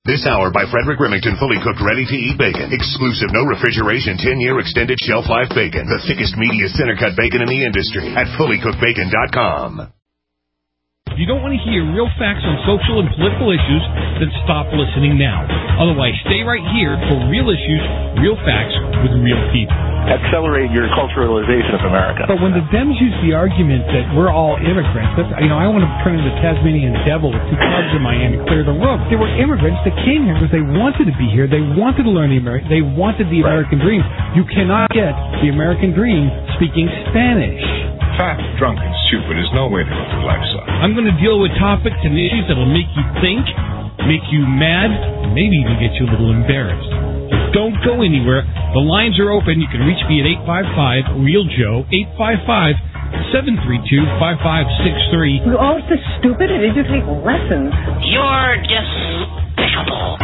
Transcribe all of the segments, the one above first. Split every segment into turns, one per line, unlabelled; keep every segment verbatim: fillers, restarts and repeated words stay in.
This hour by Frederick Remington, fully cooked, ready-to-eat bacon. Exclusive, no refrigeration, ten-year extended shelf life bacon. The thickest, meatiest center-cut bacon in the industry at fully cooked bacon dot com.
If you don't want to hear real facts on social and political issues, then stop listening now. Otherwise, stay right here for real issues, real facts with real people.
Accelerate your culturalization of America.
But when the Dems use the argument that we're all immigrants, that's, you know, I want to turn into the Tasmanian devil with two clubs in my hand to clear the room. They were immigrants that came here because they wanted to be here. They wanted to learn the American. They wanted the American dream. You cannot get the American dream speaking Spanish.
Fat, drunk, and stupid is no way to go through life, son.
I'm going to deal with topics and issues that will make you think, make you mad, and maybe even get you a little embarrassed. Don't go anywhere. The lines are open. You can reach me at eight five five, REAL Joe, eight five five, seven three two, five five six three.
We're all so stupid. Did you take lessons?
You're despicable.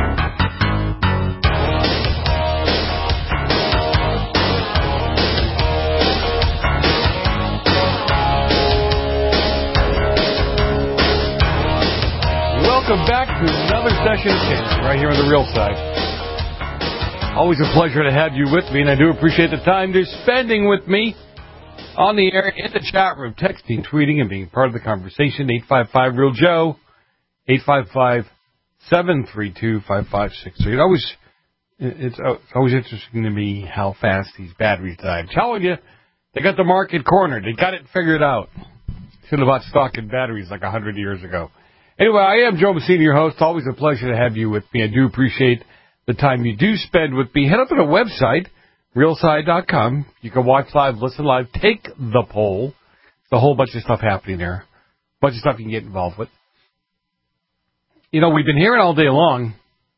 Welcome back to another session of Cancer right here on the Real Side. Always a pleasure to have you with me, and I do appreciate the time you're spending with me on the air, in the chat room, texting, tweeting, and being part of the conversation. eight five five, REAL Joe, eight five five, seven three two, five five six three. It always, it's always interesting to me how fast these batteries die. I'm telling you, they got the market cornered. They got it figured out. Should have bought stock in batteries like one hundred years ago. Anyway, I am Joe Messina, your host. Always a pleasure to have you with me. I do appreciate the time you do spend with me. Head up to the website, real side dot com. You can watch live, listen live, take the poll. There's a whole bunch of stuff happening there. A bunch of stuff you can get involved with. You know, we've been hearing all day long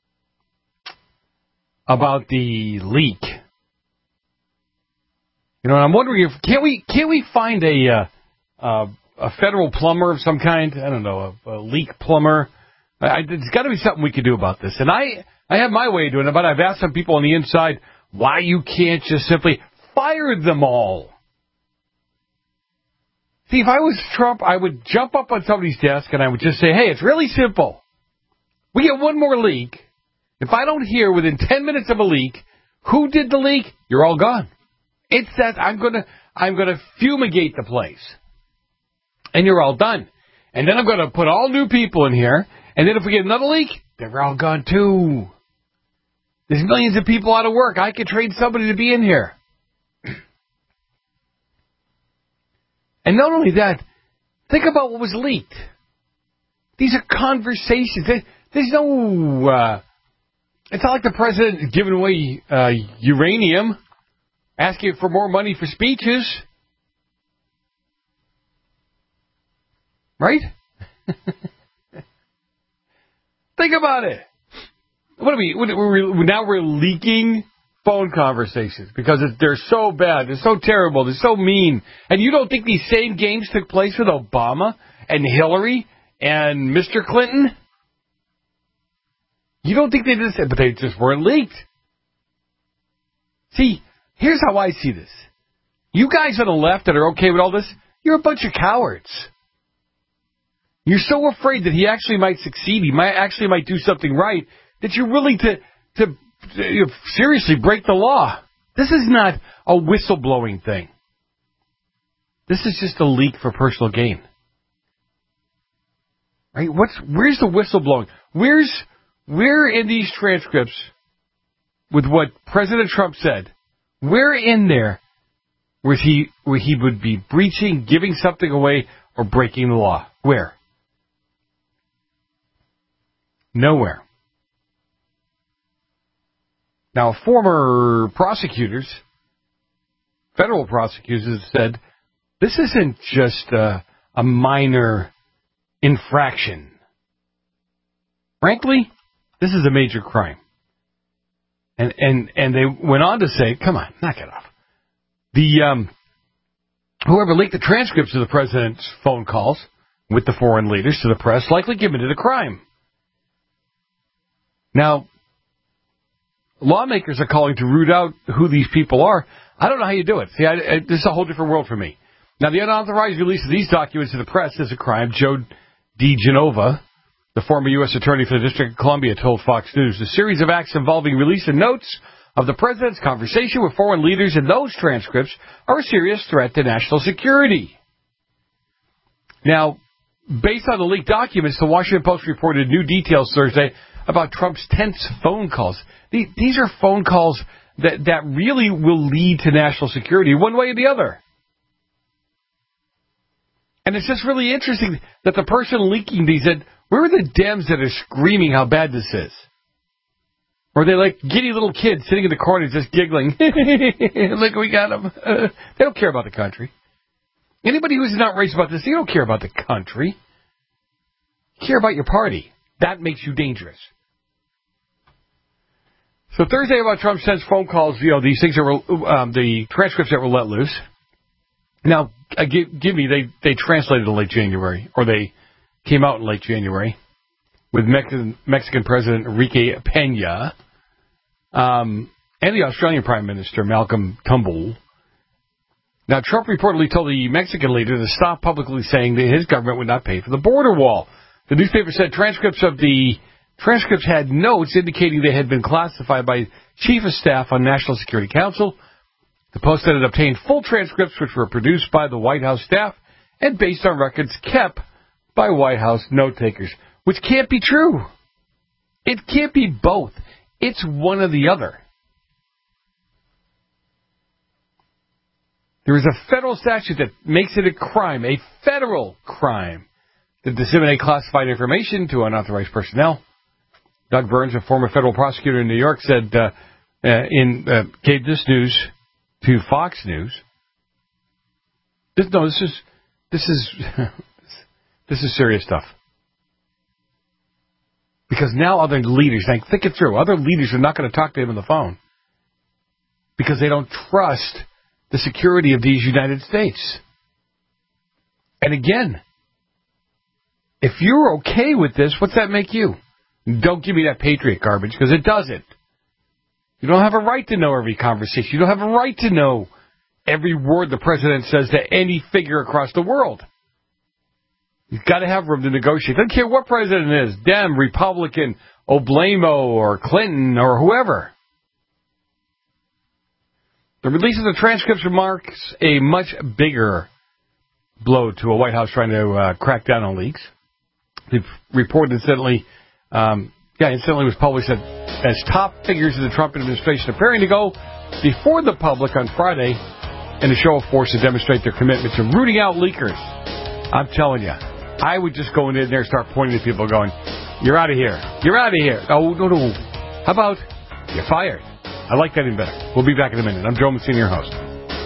about the leak. You know, and I'm wondering if, can't we, can't we find a, uh, uh, a federal plumber of some kind? I don't know, a, a leak plumber. I, there's got to be something we could do about this. And I, I have my way of doing it, but I've asked some people on the inside why you can't just simply fire them all. See, if I was Trump, I would jump up on somebody's desk and I would just say, hey, it's really simple. We get one more leak. If I don't hear within ten minutes of a leak who did the leak, you're all gone. It's that I'm going to I'm going to fumigate the place. And you're all done. And then I'm going to put all new people in here. And then if we get another leak, they're all gone too. There's millions of people out of work. I could train somebody to be in here. And not only that, think about what was leaked. These are conversations. There's no... Uh, it's not like the president is giving away uh, uranium, asking for more money for speeches. Right? Think about it. What are we, what are we? Now we're leaking phone conversations because they're so bad, they're so terrible, they're so mean. And you don't think these same games took place with Obama and Hillary and Mister Clinton? You don't think they did this, but they just weren't leaked. See, here's how I see this. You guys on the left that are okay with all this, you're a bunch of cowards. You're so afraid that he actually might succeed, he might actually might do something right, that you're willing to, to, to you know, seriously break the law. This is not a whistleblowing thing. This is just a leak for personal gain. Right? What's where's the whistleblowing? Where's where in these transcripts with what President Trump said? Where in there was he where he would be breaching, giving something away, or breaking the law? Where? Nowhere. Now, former prosecutors, federal prosecutors, said this isn't just a, a minor infraction. Frankly, this is a major crime. And and and they went on to say, come on, knock it off. The um, whoever leaked the transcripts of the president's phone calls with the foreign leaders to the press likely committed a crime. Now, lawmakers are calling to root out who these people are. I don't know how you do it. See, I, I, this is a whole different world for me. Now, the unauthorized release of these documents to the press is a crime. Joe DiGenova, The former U S attorney for the District of Columbia told Fox News the series of acts involving release of notes of the president's conversation with foreign leaders in those transcripts are a serious threat to national security. Now, based on the leaked documents, the Washington Post reported new details Thursday about Trump's tense phone calls. These are phone calls that, that really will lead to national security one way or the other. And it's just really interesting that the person leaking these said, where are the Dems that are screaming how bad this is? Or they're like giddy little kids sitting in the corner just giggling. Look, we got them. Uh, they don't care about the country. Anybody who's not outraged about this, you don't care about the country. You care about your party. That makes you dangerous. So Thursday about Trump's tense phone calls, you know, these things that were, um, the transcripts that were let loose. Now, uh, give, give me, they, they translated in late January, or they came out in late January with Mexican, Mexican President Enrique Peña um, and the Australian Prime Minister Malcolm Turnbull. Now, Trump reportedly told the Mexican leader to stop publicly saying that his government would not pay for the border wall. The newspaper said transcripts of the transcripts had notes indicating they had been classified by Chief of Staff on National Security Council. The Post said it obtained full transcripts which were produced by the White House staff and based on records kept by White House note-takers, which can't be true. It can't be both. It's one or the other. There is a federal statute that makes it a crime, a federal crime, to disseminate classified information to unauthorized personnel. Doug Burns, a former federal prosecutor in New York, said uh, uh, in uh, gave this news to Fox News. This, no, this is this is this is serious stuff. Because now other leaders, like, think it through, other leaders are not going to talk to him on the phone because they don't trust the security of these United States. And again, if you're okay with this, what's that make you? Don't give me that Patriot garbage, because it doesn't. You don't have a right to know every conversation. You don't have a right to know every word the president says to any figure across the world. You've got to have room to negotiate. Doesn't care what president it is, Dem, Republican, Oblamo, or Clinton, or whoever. The release of the transcripts marks a much bigger blow to a White House trying to uh, crack down on leaks. The report incidentally, um, yeah, incidentally was published as, as top figures of the Trump administration appearing to go before the public on Friday in a show of force to demonstrate their commitment to rooting out leakers. I'm telling you, I would just go in there and start pointing at people going, you're out of here. You're out of here. Oh, no, no. How about you're fired? I like that even better. We'll be back in a minute. I'm Joe Messina, your host.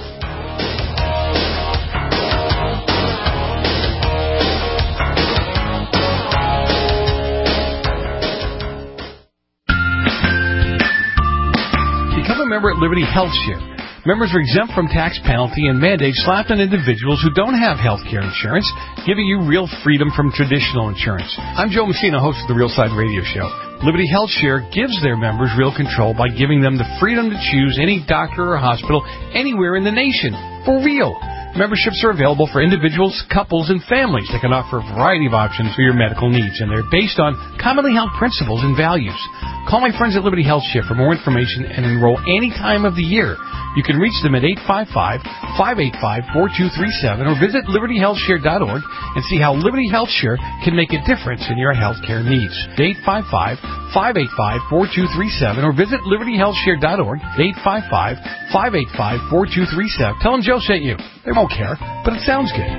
Become a member at Liberty Health Share. Members are exempt from tax penalty and mandates slapped on individuals who don't have health care insurance, giving you real freedom from traditional insurance. I'm Joe Messina, host of the Real Side Radio Show. Liberty Health Share gives their members real control by giving them the freedom to choose any doctor or hospital anywhere in the nation. For real. Memberships are available for individuals, couples, and families that can offer a variety of options for your medical needs, and they're based on commonly held principles and values. Call my friends at Liberty Health Share for more information and enroll any time of the year. You can reach them at eight five five, five eight five, four two three seven or visit liberty health share dot org and see how Liberty Health Share can make a difference in your health care needs. eight five five, five eight five, four two three seven or visit liberty health share dot org, eight five five, five eight five, four two three seven. Tell them Joe sent you. They won't care, but it sounds good.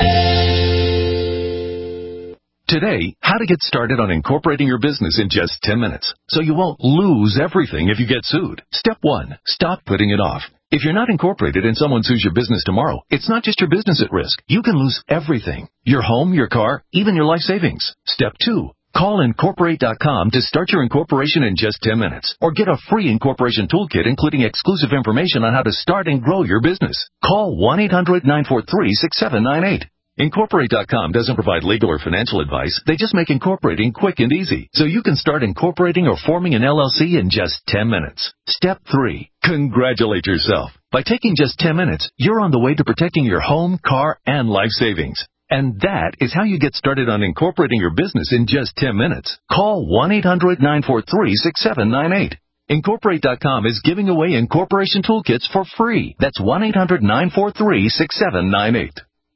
Today, how to get started on incorporating your business in just ten minutes, so you won't lose everything if you get sued. Step one, stop putting it off. If you're not incorporated and someone sues your business tomorrow, it's not just your business at risk. You can lose everything. Your home, your car, even your life savings. Step two, call incorporate dot com to start your incorporation in just ten minutes. Or get a free incorporation toolkit including exclusive information on how to start and grow your business. Call one eight hundred, nine four three, six seven nine eight. incorporate dot com doesn't provide legal or financial advice. They just make incorporating quick and easy, so you can start incorporating or forming an L L C in just ten minutes. Step three, congratulate yourself. By taking just ten minutes, you're on the way to protecting your home, car, and life savings. And that is how you get started on incorporating your business in just ten minutes. Call one eight hundred nine four three six seven nine eight. Incorporate dot com is giving away incorporation toolkits for free. That's one eight hundred nine four three six seven nine eight.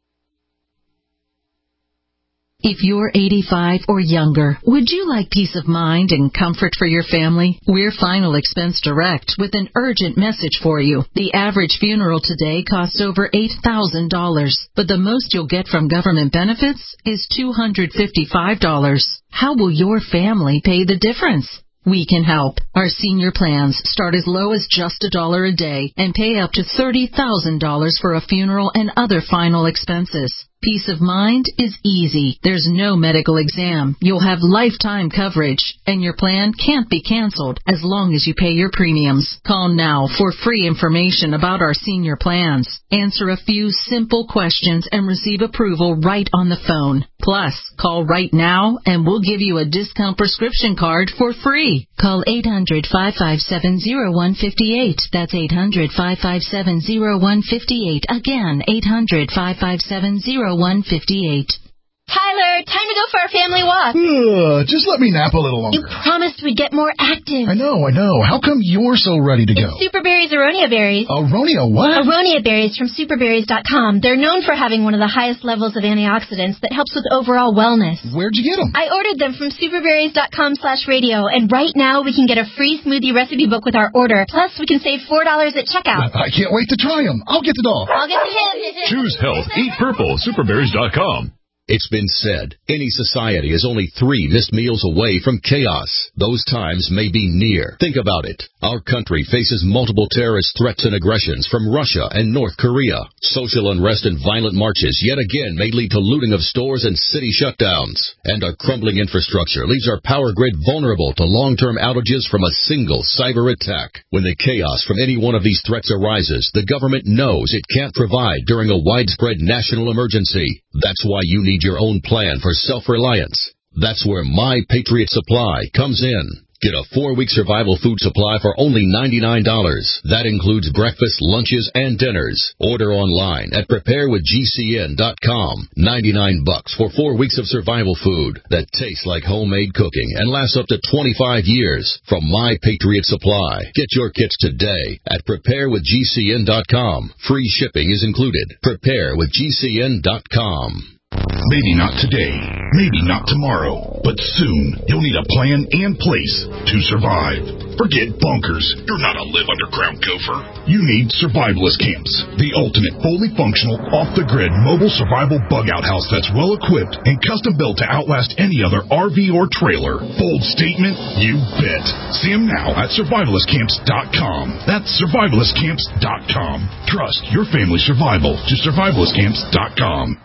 If you're eighty-five or younger, would you like peace of mind and comfort for your family? We're Final Expense Direct with an urgent message for you. The average funeral today costs over eight thousand dollars, but the most you'll get from government benefits is two hundred fifty-five dollars. How will your family pay the difference? We can help. Our senior plans start as low as just a dollar a day and pay up to thirty thousand dollars for a funeral and other final expenses. Peace of mind is easy. There's no medical exam. You'll have lifetime coverage, and your plan can't be canceled as long as you pay your premiums. Call now for free information about our senior plans. Answer a few simple questions and receive approval right on the phone. Plus, call right now and we'll give you a discount prescription card for free. Call eight hundred, five five seven, zero one five eight. That's eight hundred, five five seven, zero one five eight. Again, eight hundred, five five seven, zero one five eight.
Tyler, time to go for our family walk.
Uh, just let me nap a little longer.
You promised we'd get more active.
I know, I know. How come you're so ready to go?
It's Superberry's Aronia Berries.
Aronia what?
Aronia Berries from superberries dot com. They're known for having one of the highest levels of antioxidants that helps with overall wellness.
Where'd you get them?
I ordered them from superberries dot com slash radio, and right now we can get a free smoothie recipe book with our order. Plus, we can save four dollars at checkout.
I can't wait to try them. I'll get the dog.
I'll get the him.
Choose health. Eat purple. superberries dot com.
It's been said, any society is only three missed meals away from chaos. Those times may be near. Think about it. Our country faces multiple terrorist threats and aggressions from Russia and North Korea. Social unrest and violent marches yet again may lead to looting of stores and city shutdowns. And our crumbling infrastructure leaves our power grid vulnerable to long-term outages from a single cyber attack. When the chaos from any one of these threats arises, the government knows it can't provide during a widespread national emergency. That's why you need your own plan for self-reliance. That's where My Patriot Supply comes in. Get a four-week survival food supply for only ninety-nine dollars. That includes breakfast, lunches, and dinners. Order online at prepare with G C N dot com. ninety-nine bucks for four weeks of survival food that tastes like homemade cooking and lasts up to twenty-five years from My Patriot Supply. Get your kits today at prepare with G C N dot com. Free shipping is included. prepare with G C N dot com.
Maybe not today, maybe not tomorrow, but soon you'll need a plan and place to survive. Forget bunkers. You're not a live underground gopher. You need survivalist camps, the ultimate fully functional, off-the-grid mobile survival bug-out house that's well-equipped and custom-built to outlast any other R V or trailer. Bold statement? You bet. See them now at survivalist camps dot com. That's survivalist camps dot com. Trust your family's survival to survivalist camps dot com.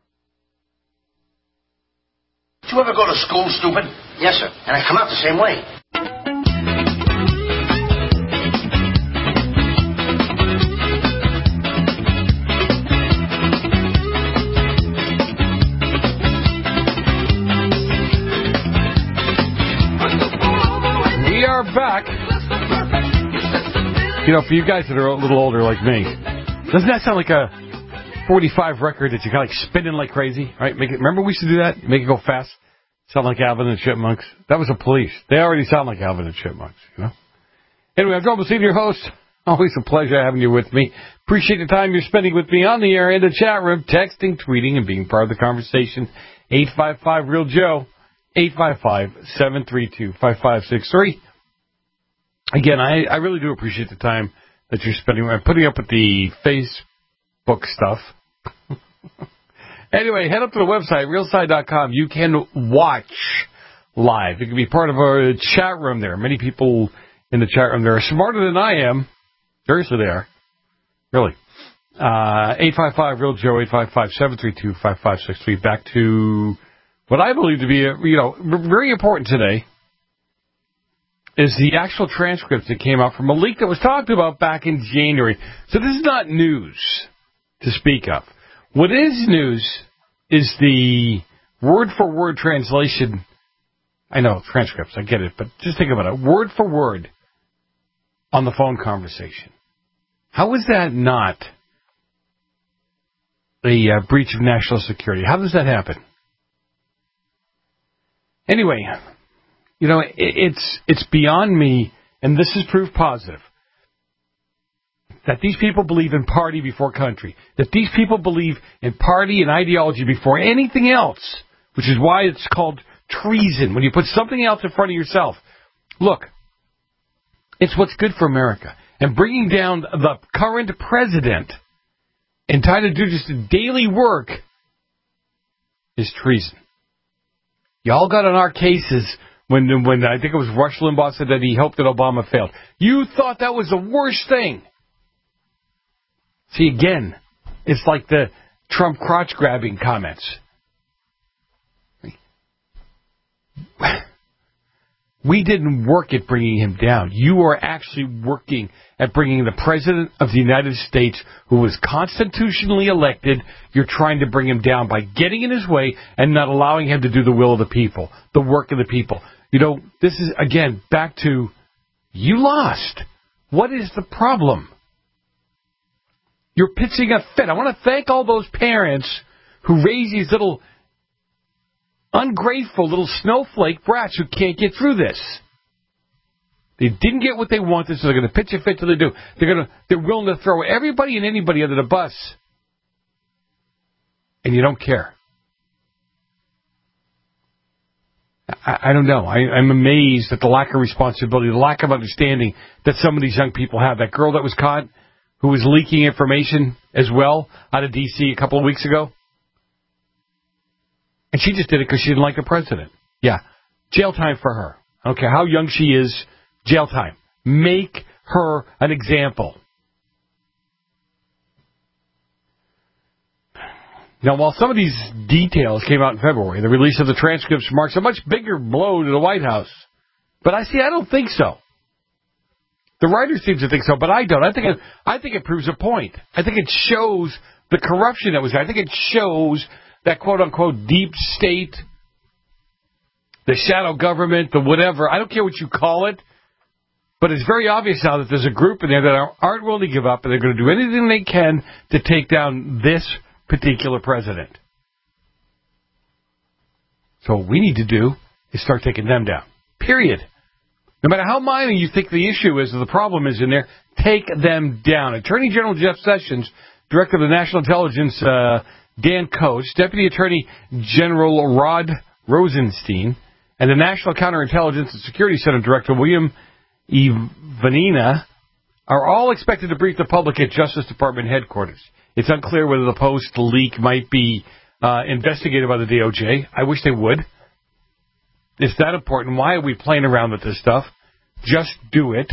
Did you ever go to school, stupid? Yes, sir. And I come out the same way.
We are back. You know, for you guys that are a little older like me, doesn't that sound like a forty-five record that you kind of like spinning like crazy, right? Make it. Remember we used to do that? Make it go fast. Sound like Alvin and Chipmunks. That was the Police. They already sound like Alvin and Chipmunks, you know? Anyway, I'm Joe Messina, your host. Always a pleasure having you with me. Appreciate the time you're spending with me on the air, in the chat room, texting, tweeting, and being part of the conversation. eight five five, real Joe. eight five five, seven three two, five five six three. Again, I, I really do appreciate the time that you're spending. I'm putting up with the Facebook stuff. Anyway, head up to the website, real side dot com. You can watch live. You can be part of our chat room there. Many people in the chat room there are smarter than I am. Seriously, they are. Really. Uh, eight five five, real Joe, eight five five, seven three two, five five six three. Back to what I believe to be, a, you know, very important today is the actual transcript that came out from a leak that was talked about back in January. So this is not news to speak of. What is news is the word-for-word translation. I know, transcripts, I get it, but just think about it. Word-for-word on the phone conversation. How is that not a uh, breach of national security. How does that happen? Anyway, you know, it, it's it's beyond me, and this is proof positive, that these people believe in party before country, that these people believe in party and ideology before anything else, which is why it's called treason, when you put something else in front of yourself. Look, it's what's good for America. And bringing down the current president and trying to do just daily work is treason. Y'all got on our cases when, when I think it was Rush Limbaugh said that he hoped that Obama failed. You thought that was the worst thing. See, again, it's like the Trump crotch-grabbing comments. We didn't work at bringing him down. You are actually working at bringing the President of the United States, who was constitutionally elected, you're trying to bring him down by getting in his way and not allowing him to do the will of the people, the work of the people. You know, this is, again, back to, you lost. What is the problem? You're pitching a fit. I want to thank all those parents who raise these little ungrateful little snowflake brats who can't get through this. They didn't get what they wanted, so they're going to pitch a fit till they do. They're going to, they're willing to throw everybody and anybody under the bus. And you don't care. I, I don't know. I, I'm amazed at the lack of responsibility, the lack of understanding that some of these young people have. That girl that was caught, who was leaking information as well out of D C a couple of weeks ago. And she just did it because she didn't like the president. Yeah. Jail time for her. I don't care how young she is. Jail time. Make her an example. Now, while some of these details came out in February, the release of the transcripts marks a much bigger blow to the White House. But I see, I don't think so. The writers seem to think so, but I don't. I think it, I think it proves a point. I think it shows the corruption that was there. I think it shows that quote-unquote deep state, the shadow government, the whatever. I don't care what you call it. But it's very obvious now that there's a group in there that aren't willing to give up, and they're going to do anything they can to take down this particular president. So what we need to do is start taking them down. Period. No matter how minor you think the issue is or the problem is in there, take them down. Attorney General Jeff Sessions, Director of the National Intelligence, uh, Dan Coats, Deputy Attorney General Rod Rosenstein, and the National Counterintelligence and Security Center Director William Ivanina are all expected to brief the public at Justice Department headquarters. It's unclear whether the Post leak might be uh, investigated by the D O J. I wish they would. It's that important. Why are we playing around with this stuff? Just do it.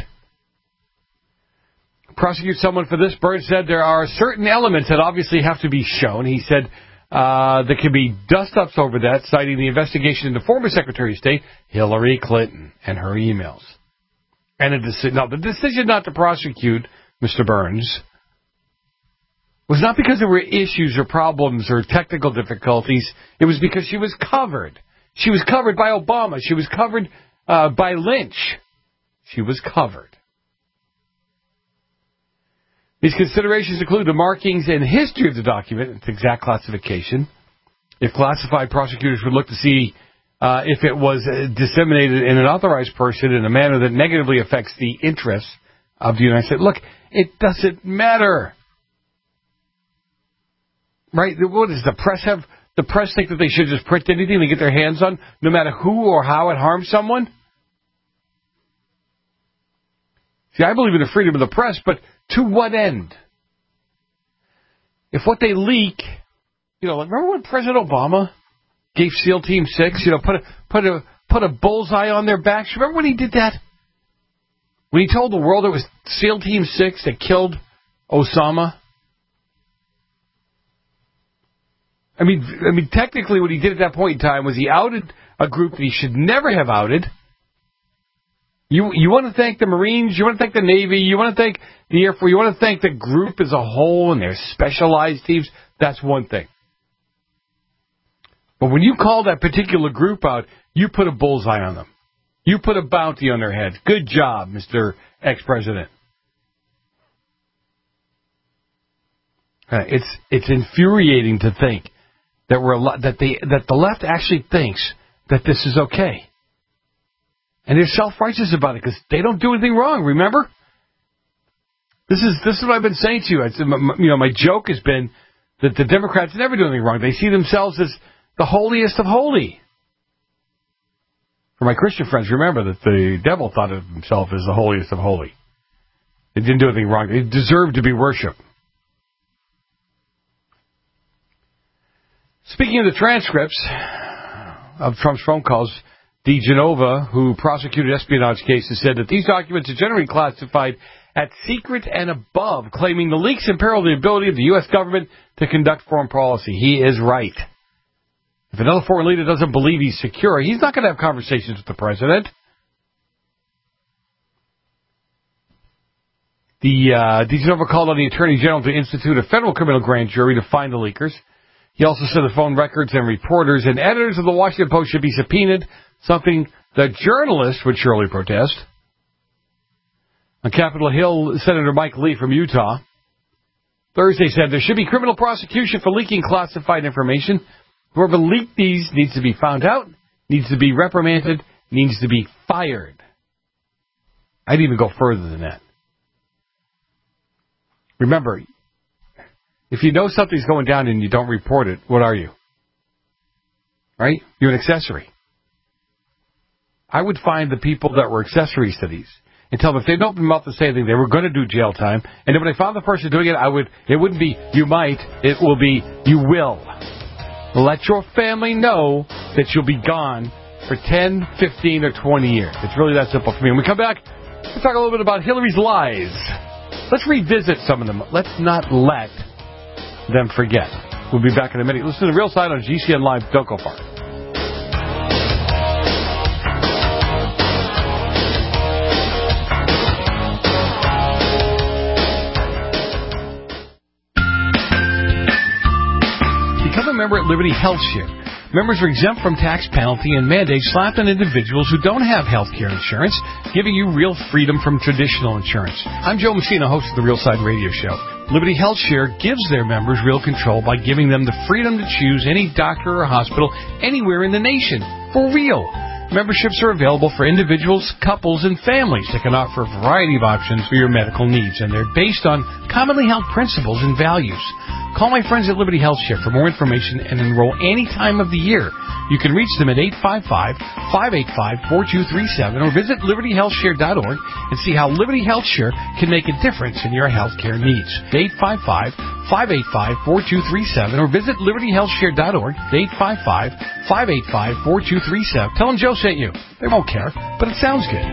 Prosecute someone for this. Byrne said there are certain elements that obviously have to be shown. He said uh, there could be dust-ups over that, citing the investigation into former Secretary of State Hillary Clinton and her emails. And a deci- no, the decision not to prosecute Mister Burns was not because there were issues or problems or technical difficulties. It was because she was covered. She was covered by Obama. She was covered uh, by Lynch. She was covered. These considerations include the markings and history of the document, its exact classification. If classified, prosecutors would look to see uh, if it was uh, disseminated in an authorized person in a manner that negatively affects the interests of the United States. Look, it doesn't matter. Right? What does the press have? The press think that they should just print anything they get their hands on, no matter who or how it harms someone? See, I believe in the freedom of the press, but to what end? If what they leak, you know, remember when President Obama gave SEAL Team Six, you know, put a put a put a bullseye on their backs? Remember when he did that? When he told the world it was SEAL Team Six that killed Osama? I mean, I mean, technically, what he did at that point in time was he outed a group that he should never have outed. You you want to thank the Marines, you want to thank the Navy, you want to thank the Air Force, you want to thank the group as a whole and their specialized teams. That's one thing. But when you call that particular group out, you put a bullseye on them. You put a bounty on their heads. Good job, Mister Ex-President. Uh, it's it's infuriating to think that we're a, that the that the left actually thinks that this is okay, and they're self-righteous about it because they don't do anything wrong. Remember, this is this is what I've been saying to you. It's, you know, my joke has been that the Democrats never do anything wrong. They see themselves as the holiest of holy. For my Christian friends, remember that the devil thought of himself as the holiest of holy. They didn't do anything wrong. They deserved to be worshipped. Speaking of the transcripts of Trump's phone calls, DeGenova, who prosecuted espionage cases, said that these documents are generally classified at secret and above, claiming the leaks imperil the ability of the U S government to conduct foreign policy. He is right. If another foreign leader doesn't believe he's secure, he's not going to have conversations with the president. The uh, DeGenova called on the Attorney General to institute a federal criminal grand jury to find the leakers. He also said the phone records and reporters and editors of the Washington Post should be subpoenaed, something that journalists would surely protest. On Capitol Hill, Senator Mike Lee from Utah Thursday said there should be criminal prosecution for leaking classified information. Whoever leaked these needs to be found out, needs to be reprimanded, needs to be fired. I'd even go further than that. Remember, if you know something's going down and you don't report it, what are you? Right? You're an accessory. I would find the people that were accessories to these and tell them if they don't open their mouth to say anything, they were going to do jail time. And then when I found the person doing it, I would. It wouldn't be you might. It will be you will. Let your family know that you'll be gone for ten, fifteen, or twenty years. It's really that simple for me. When we come back, we'll talk a little bit about Hillary's lies. Let's revisit some of them. Let's not let them forget. We'll be back in a minute. Listen to The Real Side on G C N Live. Don't go far. Become a member at Liberty Health Share. Members are exempt from tax penalty and mandates slapped on individuals who don't have health care insurance, giving you real freedom from traditional insurance. I'm Joe Messina, host of The Real Side Radio Show. Liberty Health Share gives their members real control by giving them the freedom to choose any doctor or hospital anywhere in the nation. For real. Memberships are available for individuals, couples, and families that can offer a variety of options for your medical needs, and they're based on commonly held principles and values. Call my friends at Liberty Health Share for more information and enroll any time of the year. You can reach them at eight five five, five eight five, four two three seven or visit liberty health share dot org and see how Liberty Health Share can make a difference in your health care needs. eight five five, five eight five, four two three seven or visit liberty health share dot org. eight five five, five eight five, four two three seven. Tell them Joe sent you. They won't care, but it sounds good.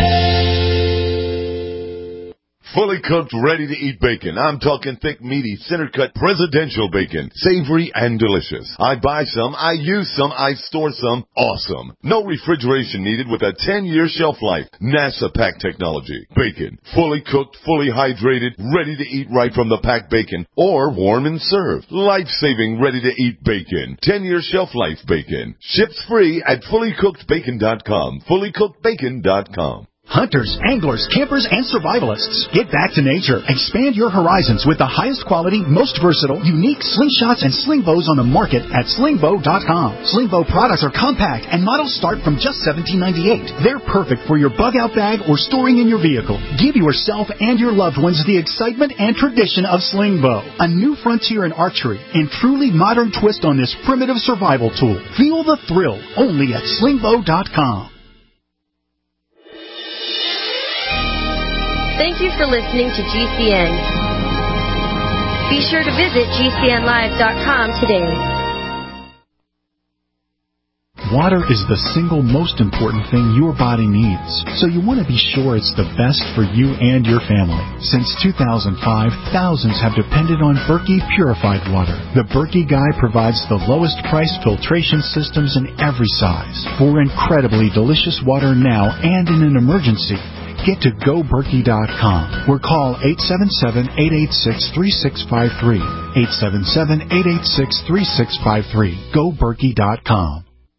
Fully cooked, ready-to-eat bacon. I'm talking thick, meaty, center-cut presidential bacon. Savory and delicious. I buy some, I use some, I store some. Awesome. No refrigeration needed with a ten-year shelf life. NASA pack technology. Bacon. Fully cooked, fully hydrated, ready to eat right from the packed bacon. Or warm and served. Life-saving, ready-to-eat bacon. ten-year shelf life bacon. Ships free at fully cooked bacon dot com. fully cooked bacon dot com.
Hunters, anglers, campers, and survivalists. Get back to nature. Expand your horizons with the highest quality, most versatile, unique slingshots and sling bows on the market at sling bow dot com. Sling bow products are compact and models start from just seventeen ninety-eight. They're perfect for your bug-out bag or storing in your vehicle. Give yourself and your loved ones the excitement and tradition of sling bow. A new frontier in archery and truly modern twist on this primitive survival tool. Feel the thrill only at sling bow dot com.
Thank you for listening to G C N. Be sure to visit G C N live dot com today.
Water is the single most important thing your body needs, so you want to be sure it's the best for you and your family. Since two thousand five, thousands have depended on Berkey purified water. The Berkey Guy provides the lowest price filtration systems in every size for incredibly delicious water now and in an emergency. Get to go berkey dot com or call eight seven seven, eight eight six, three six five three. eight seven seven, eight eight six, three six five three. go berkey dot com.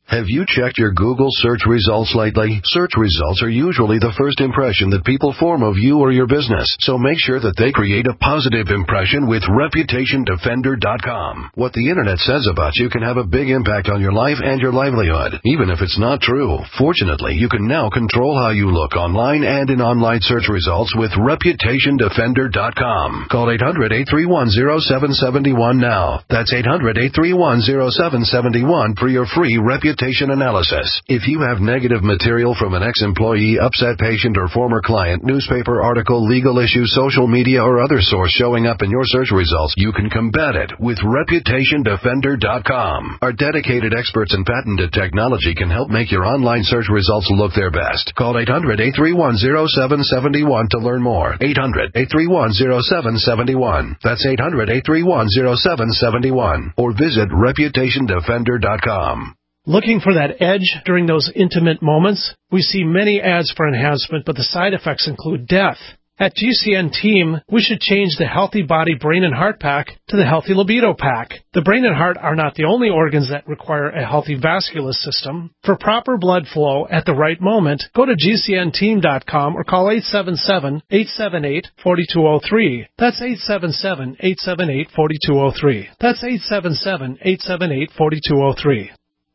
Have you checked your Google search results lately? Search results are usually the first impression that people form of you or your business, so make sure that they create a positive impression with Reputation Defender dot com. What the Internet says about you can have a big impact on your life and your livelihood, even if it's not true. Fortunately, you can now control how you look online and in online search results with Reputation Defender dot com. Call eight hundred, eight three one, zero seven seven one now. That's eight hundred, eight three one, zero seven seven one for your free reputation analysis. If you have negative material from an ex-employee, upset patient, or former client, newspaper article, legal issue, social media, or other source showing up in your search results, you can combat it with Reputation Defender dot com. Our dedicated experts in patented technology can help make your online search results look their best. Call eight hundred, eight three one, zero seven seven one to learn more. eight hundred, eight three one, zero seven seven one. That's eight hundred, eight three one, zero seven seven one. Or visit Reputation Defender dot com.
Looking for that edge during those intimate moments? We see many ads for enhancement, but the side effects include death. At G C N Team, we should change the Healthy Body Brain and Heart Pack to the Healthy Libido Pack. The brain and heart are not the only organs that require a healthy vascular system. For proper blood flow at the right moment, go to G C N team dot com or call eight seven seven, eight seven eight, four two zero three. That's eight seven seven, eight seven eight, four two zero three. That's eight seven seven, eight seven eight, four two zero three.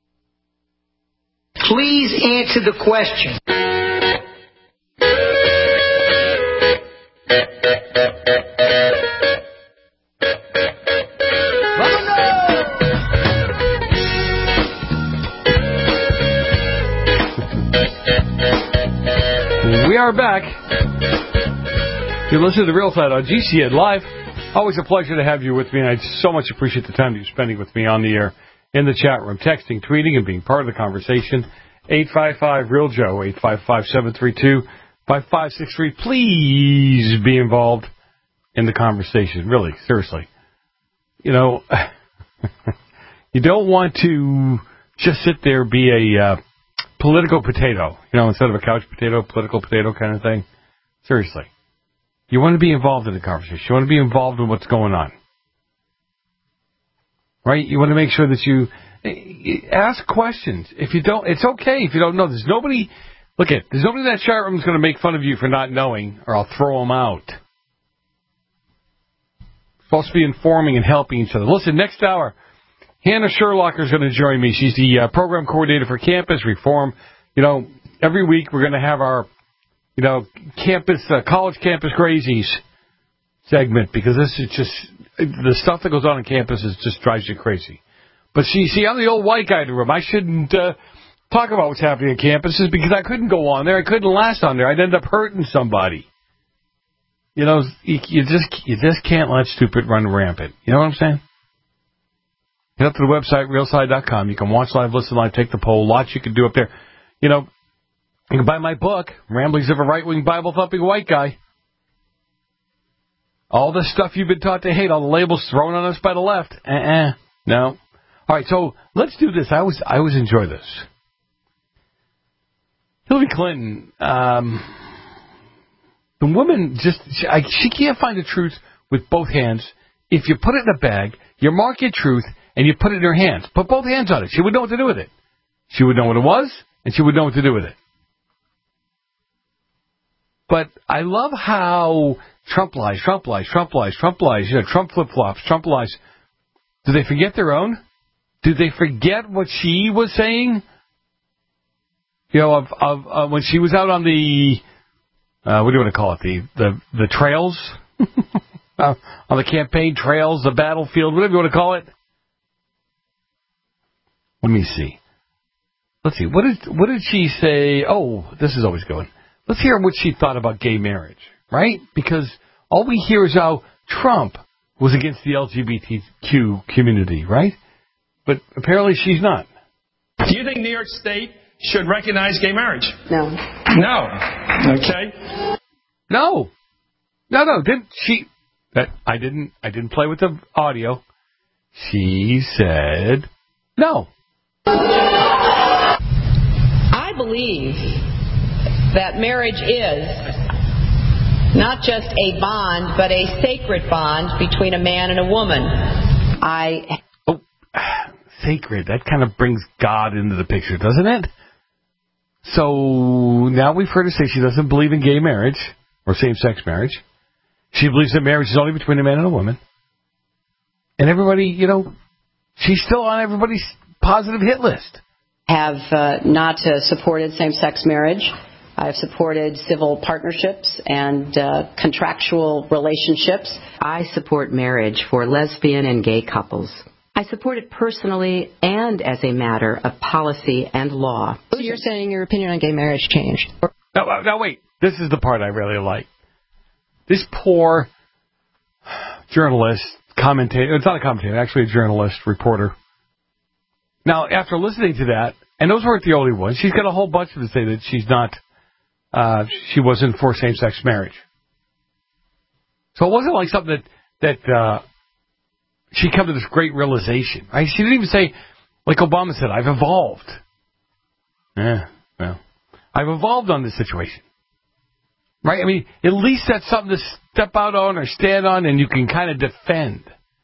Please answer the question.
We are back. You listen to The Real Side on G C N Live. Always a pleasure to have you with me, and I so much appreciate the time you're spending with me on the air, in the chat room, texting, tweeting, and being part of the conversation. eight five five, real Joe, eight five five, seven three two, five five six three. Please be involved in the conversation. Really, seriously. You know, you don't want to just sit there, be a uh, political potato, you know, instead of a couch potato, political potato kind of thing. Seriously. You want to be involved in the conversation. You want to be involved in what's going on. Right? You want to make sure that you ask questions. If you don't, it's okay if you don't know. There's nobody, look at, there's nobody in that chat room who's going to make fun of you for not knowing, or I'll throw them out. Supposed to be informing and helping each other. Listen, next hour, Hannah Sherlocker is going to join me. She's the uh, program coordinator for Campus Reform. You know, every week we're going to have our, you know, campus, uh, college campus crazies segment, because this is just, the stuff that goes on on campus is just drives you crazy. But see, see, I'm the old white guy in the room. I shouldn't uh, talk about what's happening on campuses because I couldn't go on there. I couldn't last on there. I'd end up hurting somebody. You know, you, you just you just can't let stupid run rampant. You know what I'm saying? Get up to the website, real side dot com. You can watch live, listen live, take the poll. Lots you can do up there. You know, you can buy my book, Ramblings of a Right-Wing Bible-Thumping White Guy. All the stuff you've been taught to hate, all the labels thrown on us by the left. Uh-uh. No. All right, so let's do this. I always, I always enjoy this. Hillary Clinton, um, the woman just, she, I, she can't find the truth with both hands. If you put it in a bag, you mark your truth, and you put it in her hands. Put both hands on it. She would know what to do with it. She would know what it was, and she would know what to do with it. But I love how Trump lies, Trump lies, Trump lies, Trump lies, you know, Trump flip-flops, Trump lies. Do they forget their own? Do they forget what she was saying? You know, of, of uh, when she was out on the, uh, what do you want to call it, the, the, the trails? uh, on the campaign trails, the battlefield, whatever you want to call it. Let me see. Let's see. What did, what did she say? Oh, this is always going. Let's hear what she thought about gay marriage, right? Because all we hear is how Trump was against the L G B T Q community, right? But apparently she's not.
Do you think New York State should recognize gay marriage?
No.
No. Okay.
No. No, no. Didn't she? That I didn't. I didn't play with the audio. She said no.
I believe that marriage is not just a bond, but a sacred bond between a man and a woman. I...
Oh, sacred. That kind of brings God into the picture, doesn't it? So now we've heard her say she doesn't believe in gay marriage or same-sex marriage. She believes that marriage is only between a man and a woman. And everybody, you know, she's still on everybody's positive hit list.
Have uh, not uh, supported same-sex marriage. I've supported civil partnerships and uh, contractual relationships.
I support marriage for lesbian and gay couples. I support it personally and as a matter of policy and law.
So you're saying your opinion on gay marriage changed?
Now, now wait. This is the part I really like. This poor journalist, commentator, it's not a commentator, actually a journalist, reporter. Now, after listening to that, and those weren't the only ones, she's got a whole bunch of them say that she's not, uh, she wasn't for same-sex marriage. So it wasn't like something that, that, uh, she come to this great realization, right? She didn't even say, like Obama said, I've evolved. Yeah, well, I've evolved on this situation. Right? I mean, at least that's something to step out on or stand on and you can kind of defend.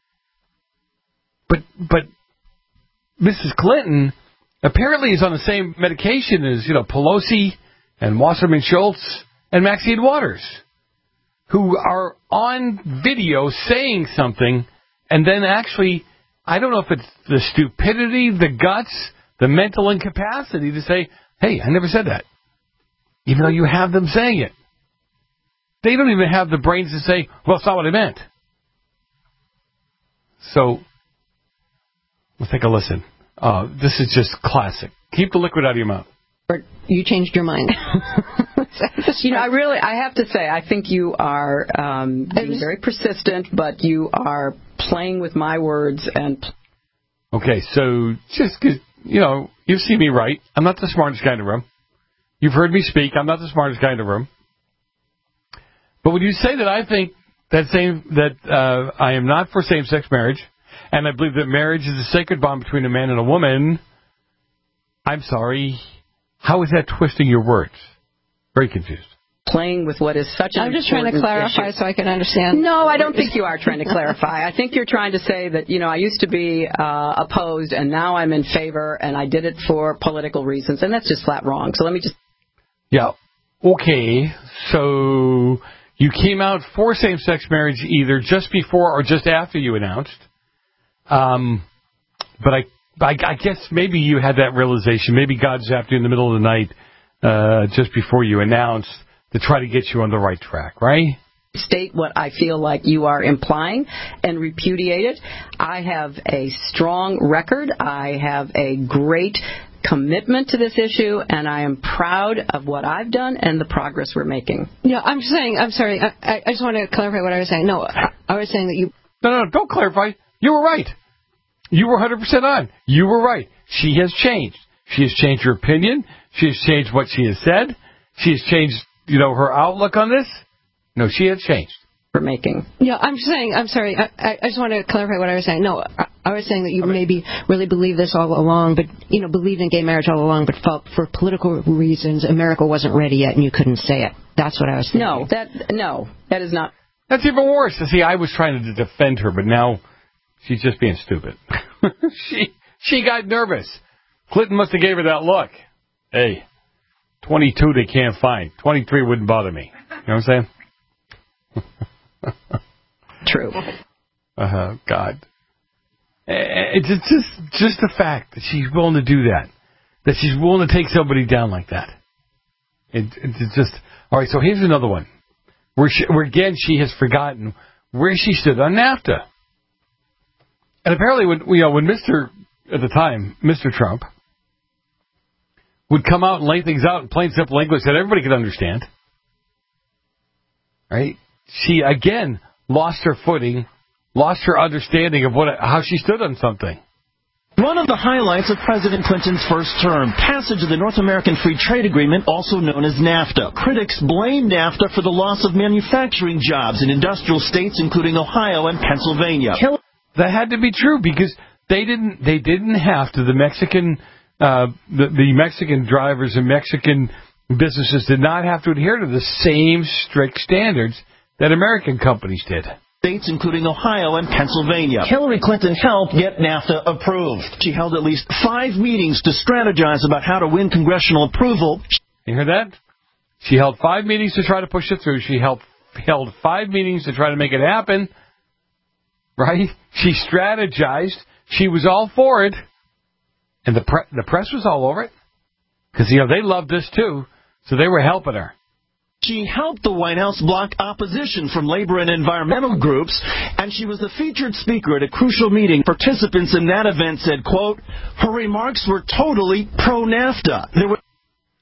But, but Missus Clinton apparently is on the same medication as, you know, Pelosi and Wasserman Schultz and Maxine Waters, who are on video saying something and then actually, I don't know if it's the stupidity, the guts, the mental incapacity to say, hey, I never said that. Even though you have them saying it. They don't even have the brains to say, well, it's not what I meant. So, let's take a listen. Uh, this is just classic. Keep the liquid out of your mouth.
You changed your mind.
You know, I really, I have to say, I think you are um, being very persistent, but you are playing with my words and...
Okay, so just, you know, you've seen me write. I'm not the smartest guy in the room. You've heard me speak. I'm not the smartest guy in the room. But when you say that I think that same that uh, I am not for same-sex marriage, and I believe that marriage is a sacred bond between a man and a woman, I'm sorry, how is that twisting your words? Very confused.
Playing with what is such an
I'm just trying to clarify
issue.
So I can understand.
No, I don't think you are trying to clarify. I think you're trying to say that, you know, I used to be uh, opposed and now I'm in favor and I did it for political reasons, and that's just flat wrong. So let me just...
Yeah, okay, so... You came out for same-sex marriage either just before or just after you announced. Um, but I, I, I guess maybe you had that realization. Maybe God zapped you in the middle of the night uh, just before you announced to try to get you on the right track, right?
State what I feel like you are implying and repudiate it. I have a strong record. I have a great commitment to this issue, and I am proud of what I've done and the progress we're making.
Yeah, I'm just saying, I'm sorry, I, I just want to clarify what I was saying. No, I was saying that you...
No, no, no, don't clarify. You were right. You were one hundred percent on. You were right. She has changed. She has changed her opinion. She has changed what she has said. She has changed, you know, her outlook on this. No, she has changed.
For making.
Yeah, I'm just saying, I'm sorry, I, I just want to clarify what I was saying. No, I, I was saying that you maybe really believed this all along, but, you know, believed in gay marriage all along, but felt for political reasons America wasn't ready yet and you couldn't say it. That's what I was thinking.
No, that, no, that is not.
That's even worse. See, I was trying to defend her, but now she's just being stupid. she she got nervous. Clinton must have gave her that look. Hey, twenty-two they can't find. twenty-three wouldn't bother me. You know what I'm saying?
True.
Uh, God. It's just just the fact that she's willing to do that, that she's willing to take somebody down like that. It, it's just all right. So here's another one, where, she, where again she has forgotten where she stood on NAFTA. And apparently, when you know when Mister at the time, Mister Trump, would come out and lay things out in plain simple English that everybody could understand, right? She again lost her footing, lost her understanding of what how she stood on something.
One of the highlights of President Clinton's first term, passage of the North American Free Trade Agreement, also known as NAFTA. Critics blame NAFTA for the loss of manufacturing jobs in industrial states, including Ohio and Pennsylvania.
That had to be true because they didn't they didn't have to. The Mexican uh, the, the Mexican drivers and Mexican businesses did not have to adhere to the same strict standards that American companies did.
states, including Ohio and Pennsylvania. Hillary Clinton helped get NAFTA approved. She held at least five meetings to strategize about how to win congressional approval.
You hear that? She held five meetings to try to push it through. She held, held five meetings to try to make it happen. Right? She strategized. She was all for it. And the, pre- the press was all over it. Because, you know, they loved this, too. So they were helping her.
She helped the White House block opposition from labor and environmental groups, and she was the featured speaker at a crucial meeting. Participants in that event said, quote, her remarks were totally pro-NAFTA. There were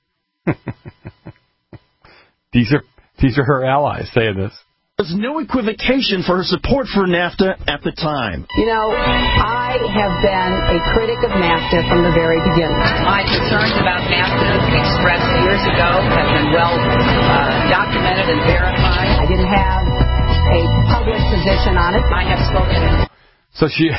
these are these are her allies saying this.
There was no equivocation for her support for NAFTA at the time.
You know, I have been a critic of NAFTA from the very beginning. My concerns about NAFTA expressed years ago have been well uh, documented and verified. I didn't have a public position on it. I have spoken.
So she...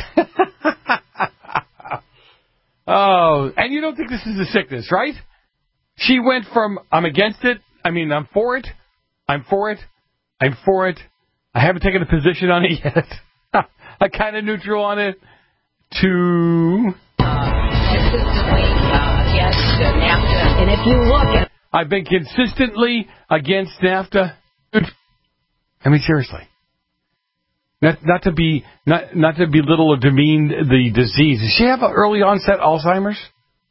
oh, and you don't think this is a sickness, right? She went from, I'm against it, I mean, I'm for it, I'm for it, I'm for it. I haven't taken a position on it yet. I'm kind of neutral on it. To
uh, consistently uh, against uh, NAFTA, and if you look at,
I've been consistently against NAFTA. I mean, seriously. Not not to be not not to belittle or demean the disease. Does she have an early onset Alzheimer's?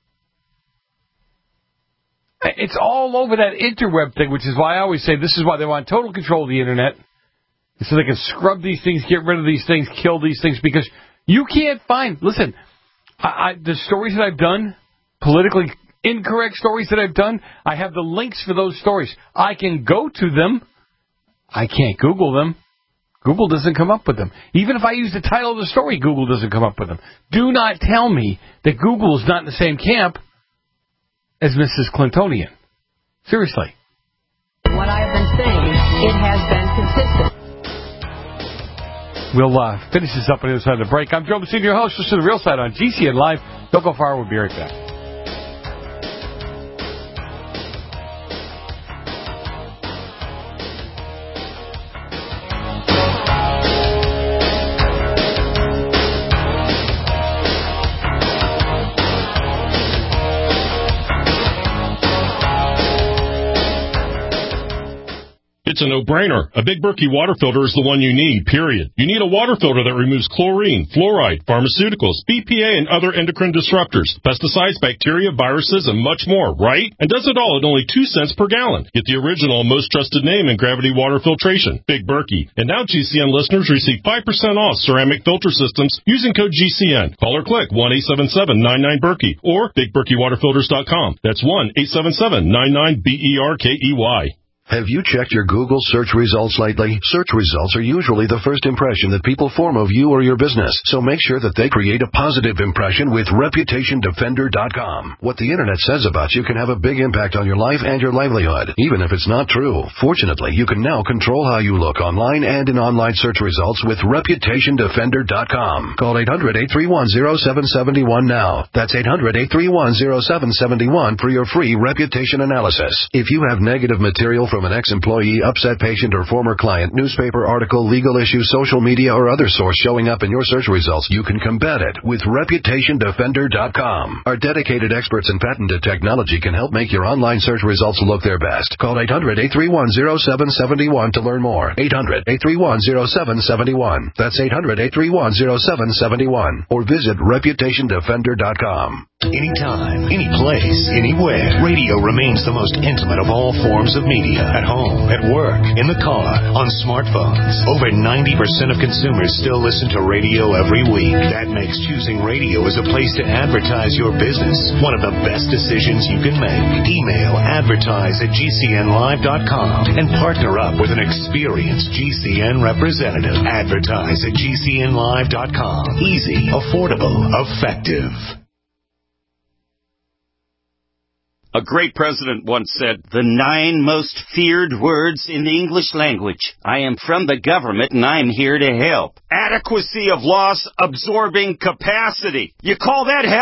It's all over that interweb thing, which is why I always say this is why they want total control of the internet. So they can scrub these things, get rid of these things, kill these things, because you can't find... Listen, I, I, the stories that I've done, politically incorrect stories that I've done, I have the links for those stories. I can go to them. I can't Google them. Google doesn't come up with them. Even if I use the title of the story, Google doesn't come up with them. Do not tell me that Google is not in the same camp as Missus Clintonian. Seriously.
What I have been saying, it has been consistent.
We'll uh, finish this up on the other side of the break. I'm Joe Messina, your host. Listen to The Real Side on G C N Live. Don't go far. We'll be right back.
It's a no-brainer. A Big Berkey water filter is the one you need, period. You need a water filter that removes chlorine, fluoride, pharmaceuticals, B P A, and other endocrine disruptors, pesticides, bacteria, viruses, and much more, right? And does it all at only two cents per gallon. Get the original and most trusted name in gravity water filtration, Big Berkey. And now G C N listeners receive five percent off ceramic filter systems using code G C N. Call or click one eight seven seven nine nine Berkey or big berkey water filters dot com. That's one eight seven seven nine nine B E R K E Y.
Have you checked your Google search results lately? Search results are usually the first impression that people form of you or your business, so make sure that they create a positive impression with reputation defender dot com. What the internet says about you can have a big impact on your life and your livelihood, even if it's not true. Fortunately, you can now control how you look online and in online search results with reputation defender dot com. Call eight hundred eight three one zero seven seven one now. That's eight hundred eight three one zero seven seven one for your free reputation analysis. If you have negative material from From an ex-employee, upset patient, or former client, newspaper article, legal issue, social media, or other source showing up in your search results, you can combat it with reputation defender dot com. Our dedicated experts in patented technology can help make your online search results look their best. Call eight hundred eight three one zero seven seven one to learn more. eight hundred eight three one zero seven seven one. That's eight hundred eight three one zero seven seven one. Or visit reputation defender dot com.
Anytime, any place, anywhere, radio remains the most intimate of all forms of media. At home, at work, in the car, on smartphones. Over ninety percent of consumers still listen to radio every week. That makes choosing radio as a place to advertise your business one of the best decisions you can make. Email advertise at G C N live dot com and partner up with an experienced G C N representative. Advertise at G C N live dot com. Easy, affordable, effective.
A great president once said, the nine most feared words in the English language. I am from the government and I'm here to help. Adequacy of loss absorbing capacity. You call that help?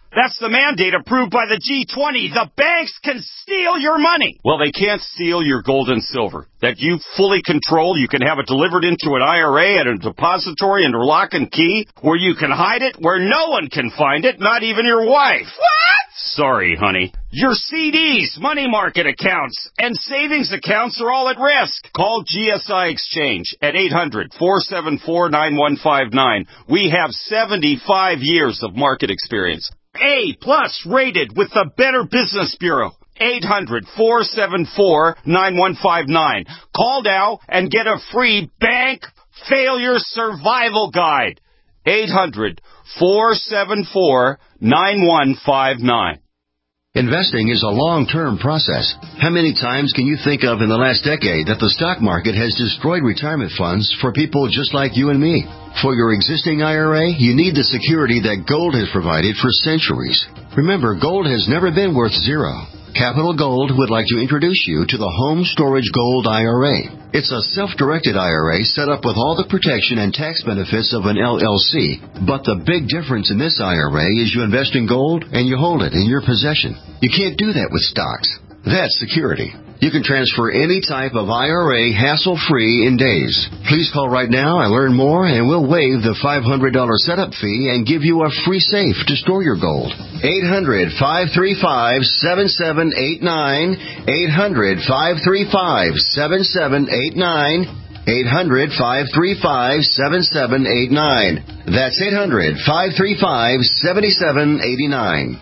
That's the mandate approved by the G twenty. The banks can steal your money. Well, they can't steal your gold and silver. That you fully control. You can have it delivered into an I R A at a depository under lock and key, where you can hide it where no one can find it, not even your wife. What? Sorry, honey. Your C Ds, money market accounts, and savings accounts are all at risk. Call G S I Exchange at eight hundred, four seven four, nine one five nine. We have seventy-five years of market experience. A plus rated with the Better Business Bureau. eight hundred, four seven four, nine one five nine. Call now and get a free bank failure survival guide. eight hundred, four seven four, nine one five nine.
Investing is a long-term process. How many times can you think of in the last decade that the stock market has destroyed retirement funds for people just like you and me? For your existing I R A, you need the security that gold has provided for centuries. Remember, gold has never been worth zero. Capital Gold would like to introduce you to the Home Storage Gold I R A. It's a self-directed I R A set up with all the protection and tax benefits of an L L C. But the big difference in this I R A is you invest in gold and you hold it in your possession. You can't do that with stocks. That's security. You can transfer any type of I R A hassle-free in days. Please call right now and learn more, and we'll waive the five hundred dollars setup fee and give you a free safe to store your gold. eight hundred, five three five, seven seven eight nine. eight hundred, five three five, seven seven eight nine. eight hundred, five three five, seven seven eight nine. That's eight hundred, five three five, seven seven eight nine.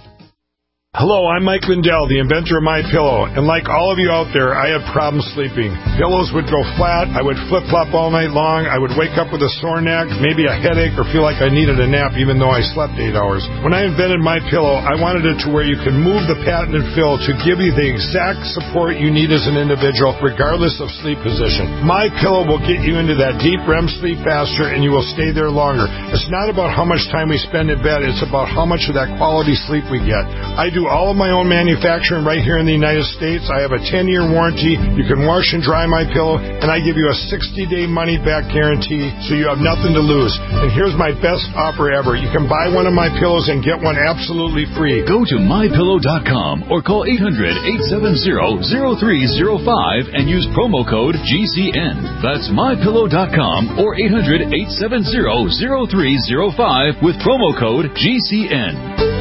Hello, I'm Mike Lindell, the inventor of MyPillow, and like all of you out there, I had problems sleeping. Pillows would go flat, I would flip-flop all night long, I would wake up with a sore neck, maybe a headache, or feel like I needed a nap even though I slept eight hours. When I invented MyPillow, I wanted it to where you can move the patented fill to give you the exact support you need as an individual, regardless of sleep position. MyPillow will get you into that deep R E M sleep faster, and you will stay there longer. It's not about how much time we spend in bed, it's about how much of that quality sleep we get. I do all of my own manufacturing right here in the United States. I have a ten-year warranty. You can wash and dry my pillow, and I give you a sixty-day money-back guarantee, so you have nothing to lose. And here's my best offer ever. You can buy one of my pillows and get one absolutely free.
Go to my pillow dot com or call eight hundred, eight seven zero, zero three zero five and use promo code G C N. That's my pillow dot com or eight hundred, eight seven zero, zero three zero five with promo code G C N.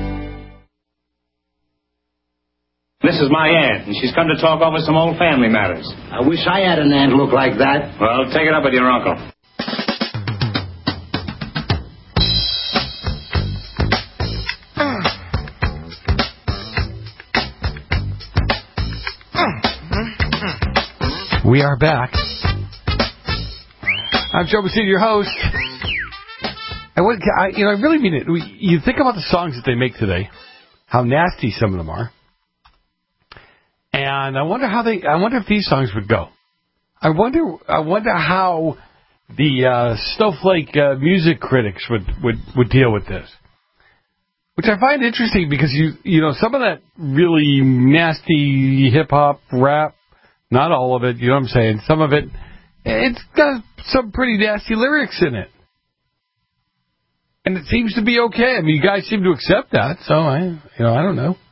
This is my aunt, and she's come to talk over some old family matters.
I wish I had an aunt look like that.
Well, take it up with your uncle.
We are back. I'm Joe Messina, your host. And what, I, you know, I really mean it. We, you think about the songs that they make today, how nasty some of them are. And I wonder how they. I wonder if these songs would go. I wonder. I wonder how the uh, snowflake uh, music critics would, would, would deal with this, which I find interesting because you you know some of that really nasty hip hop rap, not all of it. You know what I'm saying? Some of it, it's got some pretty nasty lyrics in it, and it seems to be okay. I mean, you guys seem to accept that, so I you know I don't know.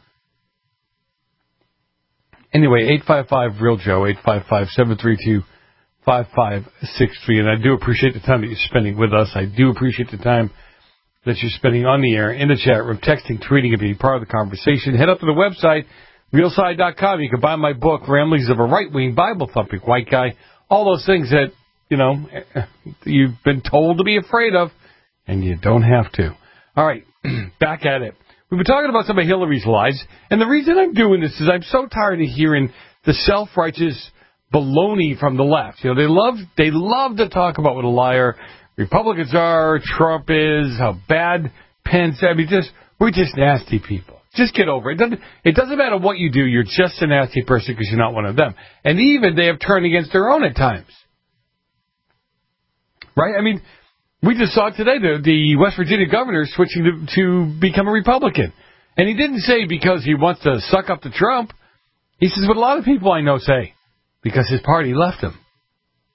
Anyway, eight five five real Joe, eight five five, seven three two, five five six three. And I do appreciate the time that you're spending with us. I do appreciate the time that you're spending on the air, in the chat room, texting, tweeting, and being part of the conversation. Head up to the website, real side dot com. You can buy my book, Ramblings of a Right-Wing Bible-Thumping White Guy. All those things that, you know, you've been told to be afraid of, and you don't have to. All right, back at it. We've been talking about some of Hillary's lies, and the reason I'm doing this is I'm so tired of hearing the self-righteous baloney from the left. You know, they love they love to talk about what a liar Republicans are, Trump is, how bad Pence. I mean, just we're just nasty people. Just get over it. It doesn't, it doesn't matter what you do. You're just a nasty person because you're not one of them. And even they have turned against their own at times. Right? I mean, we just saw today the, the West Virginia governor switching to, to become a Republican. And he didn't say because he wants to suck up to Trump. He says what a lot of people I know say, because his party left him.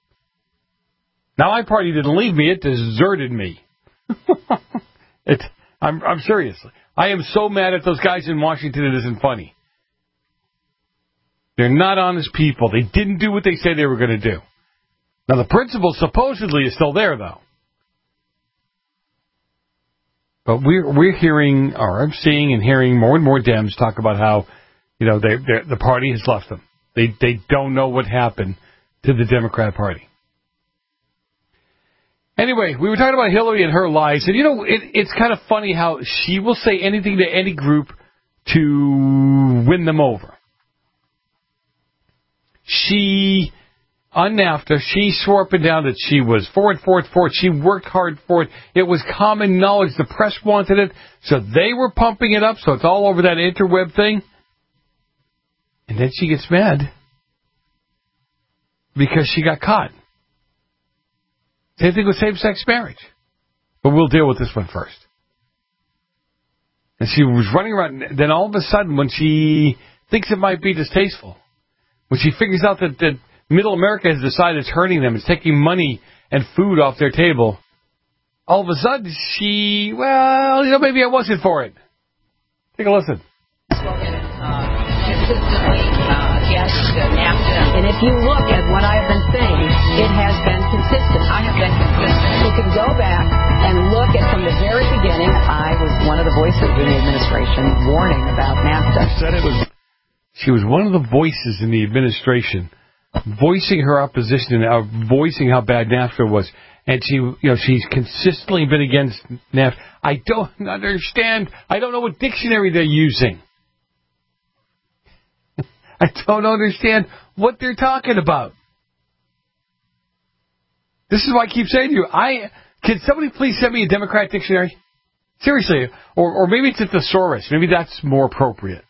Now, my party didn't leave me. It deserted me. it, I'm, I'm serious. I am so mad at those guys in Washington it isn't funny. They're not honest people. They didn't do what they said they were going to do. Now, the principle supposedly is still there, though. But we're we're hearing, or I'm seeing and hearing more and more Dems talk about how, you know, they the party has left them. They they don't know what happened to the Democrat Party. Anyway, we were talking about Hillary and her lies, and you know, it, it's kind of funny how she will say anything to any group to win them over. She, on NAFTA, she swore up and down that she was for it, for it, for it. She worked hard for it. It was common knowledge. The press wanted it, so they were pumping it up, so it's all over that interweb thing. And then she gets mad because she got caught. Same thing with same-sex marriage. But we'll deal with this one first. And she was running around. Then all of a sudden, when she thinks it might be distasteful, when she figures out that, that middle America has decided it's hurting them, it's taking money and food off their table, all of a sudden she, well, you know, maybe I wasn't for it. Take a listen.
Consistently uh, against uh, NAFTA. And if you look at what I have been saying, it has been consistent. I have been consistent. You can go back and look at from the very beginning, I was one of the voices in the administration warning about NAFTA.
She said it was, she was one of the voices in the administration voicing her opposition and uh, voicing how bad NAFTA was. And she, you know, she's consistently been against NAFTA. I don't understand. I don't know what dictionary they're using. I don't understand what they're talking about. This is why I keep saying to you, I can somebody please send me a Democrat dictionary? Seriously. Or, or maybe it's a thesaurus. Maybe that's more appropriate.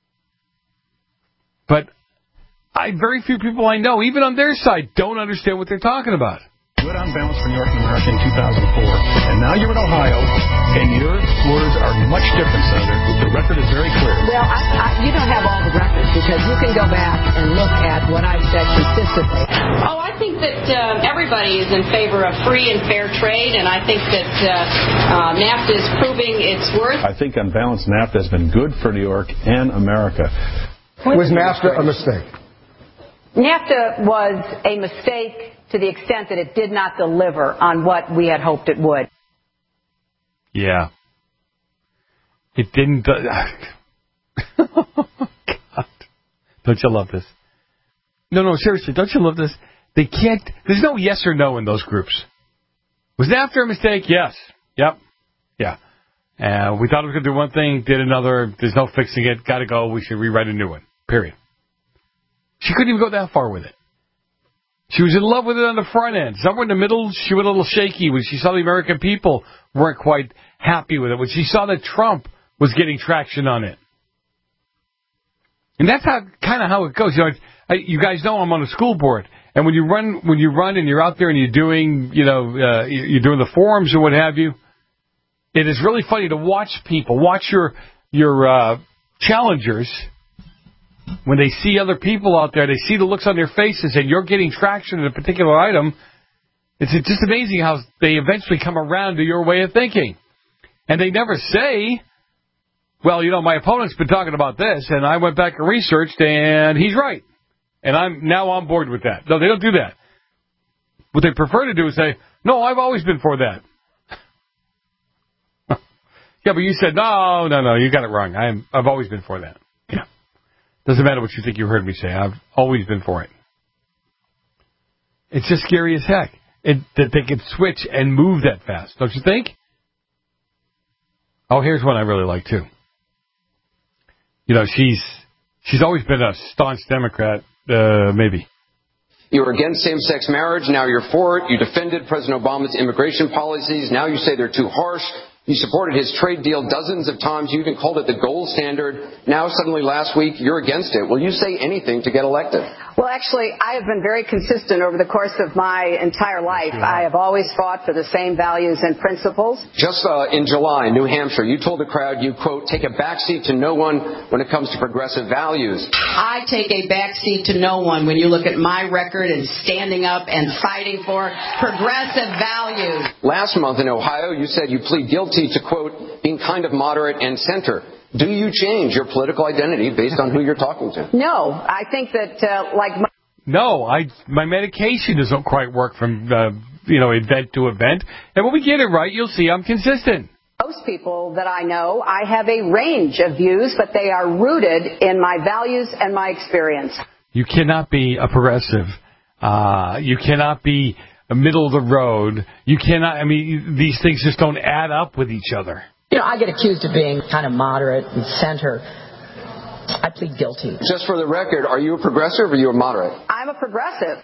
But I very few people I know, even on their side, don't understand what they're talking about.
Good on balance for New York and America in two thousand four. And now you're in Ohio, and your words are much different, Senator. The record is very clear.
Well, I, I, you don't have all the records because you can go back and look at what I've said consistently.
Oh, I think that uh, everybody is in favor of free and fair trade, and I think that uh, uh, NAFTA is proving its worth.
I think on balance, NAFTA has been good for New York and America.
Was NAFTA a mistake?
NAFTA was a mistake to the extent that it did not deliver on what we had hoped it would.
Yeah. It didn't. Do- oh, God. Don't you love this? No, no, seriously, don't you love this? They can't. There's no yes or no in those groups. Was NAFTA a mistake? Yes. Yep. Yeah. Uh, we thought it was going to do one thing, did another. There's no fixing it. Got to go. We should rewrite a new one. Period. She couldn't even go that far with it. She was in love with it on the front end. Somewhere in the middle, she went a little shaky when she saw the American people weren't quite happy with it. When she saw that Trump was getting traction on it. And that's how kind of how it goes. You know, I, you guys know I'm on a school board, and when you run, when you run, and you're out there and you're doing, you know, uh, you're doing the forums or what have you. It is really funny to watch people, watch your your uh, challengers. When they see other people out there, they see the looks on their faces, and you're getting traction in a particular item. It's just amazing how they eventually come around to your way of thinking. And they never say, well, you know, my opponent's been talking about this, and I went back and researched, and he's right. And I'm now on board with that. No, they don't do that. What they prefer to do is say, no, I've always been for that. Yeah, but you said, no, no, no, you got it wrong. I'm, I've always been for that. Yeah. Doesn't matter what you think you heard me say. I've always been for it. It's just scary as heck it, that they can switch and move that fast. Don't you think? Oh, here's one I really like, too. You know, she's she's always been a staunch Democrat, uh, maybe.
You were against same-sex marriage. Now you're for it. You defended President Obama's immigration policies. Now you say they're too harsh. You supported his trade deal dozens of times. You even called it the gold standard. Now, suddenly last week, you're against it. Will you say anything to get elected?
Well, actually, I have been very consistent over the course of my entire life. I have always fought for the same values and principles.
Just uh, in July, New Hampshire, you told the crowd you, quote, take a backseat to no one when it comes to progressive values.
I take a backseat to no one when you look at my record and standing up and fighting for progressive values.
Last month in Ohio, you said you plead guilty to, quote, being kind of moderate and center. Do you change your political identity based on who you're talking to?
No, I think that, uh, like... My-
no, I my medication doesn't quite work from, uh, you know, event to event. And when we get it right, you'll see I'm consistent.
Most people that I know, I have a range of views, but they are rooted in my values and my experience.
You cannot be a progressive. Uh, you cannot be a middle of the road. You cannot, I mean, these things just don't add up with each other.
You know, I get accused of being kind of moderate and center. I plead guilty.
Just for the record, are you a progressive or are you a moderate?
I'm a progressive.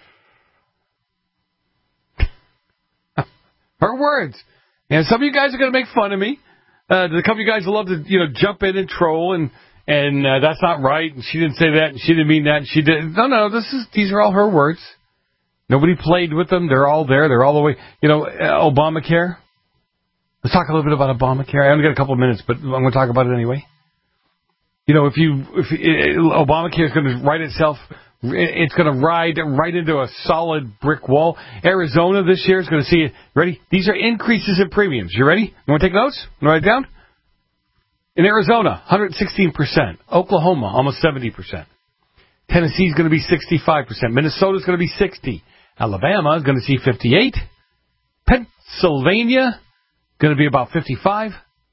Her words. And some of you guys are going to make fun of me. Uh, the couple of you guys love to, you know, jump in and troll and and uh, that's not right. And she didn't say that. And she didn't mean that. And she did. No, no. This is these are all her words. Nobody played with them. They're all there. They're all the way. You know, uh, Obamacare. Let's talk a little bit about Obamacare. I only got a couple of minutes, but I'm going to talk about it anyway. You know, if you if it, Obamacare is going to write itself, it's going to ride right into a solid brick wall. Arizona this year is going to see it. Ready? These are increases in premiums. You ready? You want to take notes? You want to write it down? In Arizona, one hundred sixteen percent. Oklahoma, almost seventy percent. Tennessee is going to be sixty-five percent. Minnesota is going to be sixty percent. Alabama is going to see fifty-eight percent. Pennsylvania, going to be about fifty-five.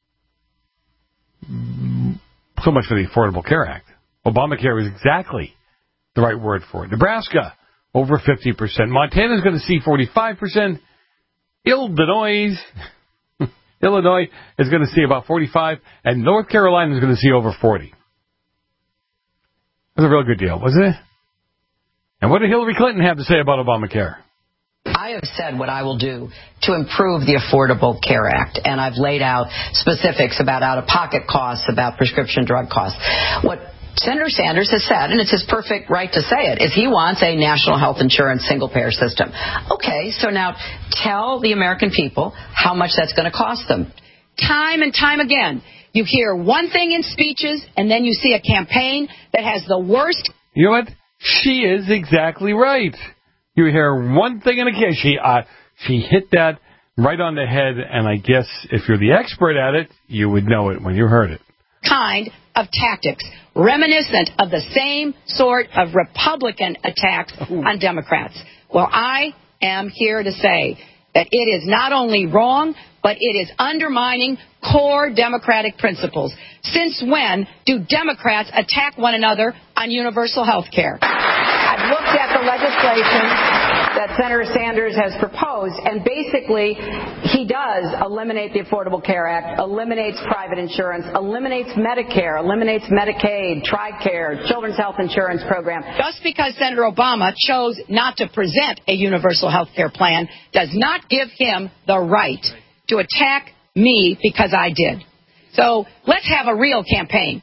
So much for the Affordable Care Act. Obamacare was exactly the right word for it. Nebraska, over fifty percent. Montana is going to see forty-five percent. Illinois, Illinois is going to see about forty-five, and North Carolina is going to see over forty. That's a real good deal, wasn't it? And what did Hillary Clinton have to say about Obamacare?
I have said what I will do to improve the Affordable Care Act, and I've laid out specifics about out-of-pocket costs, about prescription drug costs. What Senator Sanders has said, and it's his perfect right to say it, is he wants a national health insurance single-payer system. Okay, so now tell the American people how much that's going to cost them. Time and time again, you hear one thing in speeches, and then you see a campaign that has the worst...
You know what? She is exactly right. You hear one thing in a case. She, uh, she hit that right on the head, and I guess if you're the expert at it, you would know it when you heard it.
Kind of tactics, reminiscent of the same sort of Republican attacks Ooh. on Democrats. Well, I am here to say that it is not only wrong, but it is undermining core democratic principles. Since when do Democrats attack one another on universal health care?
I've looked at the legislation that Senator Sanders has proposed, and basically he does eliminate the Affordable Care Act, eliminates private insurance, eliminates Medicare, eliminates Medicaid, TRICARE, Children's Health Insurance Program.
Just because Senator Obama chose not to present a universal health care plan does not give him the right to attack me because I did. So let's have a real campaign.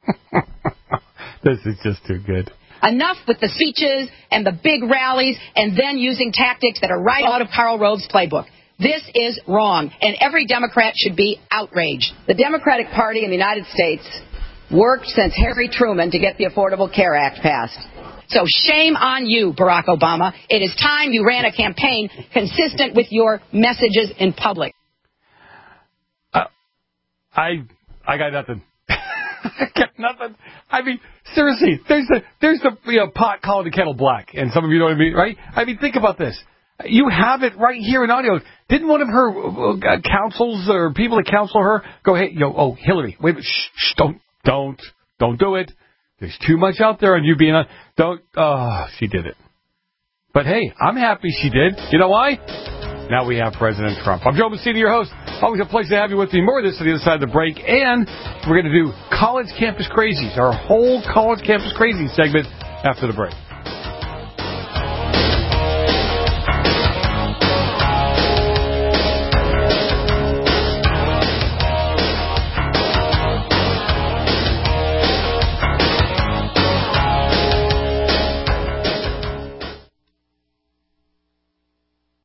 This is just too good.
Enough with the speeches and the big rallies and then using tactics that are right out of Karl Rove's playbook. This is wrong, and every Democrat should be outraged. The Democratic Party in the United States worked since Harry Truman to get the Affordable Care Act passed. So shame on you, Barack Obama. It is time you ran a campaign consistent with your messages in public.
Uh, I I got nothing. I got nothing. I mean, seriously, there's the there's the you know, pot calling the kettle black, and some of you know what I mean, right? I mean, think about this. You have it right here in audio. Didn't one of her uh, counsels or people that counsel her go, hey, yo, oh, Hillary, wait a minute, shh, shh, don't, don't, don't do it. There's too much out there on you being on. Don't. Oh, she did it. But hey, I'm happy she did. You know why? Now we have President Trump. I'm Joe Messina, your host. Always a pleasure to have you with me. More of this on the other side of the break. And we're going to do College Campus Crazies, our whole College Campus Crazies segment after the break.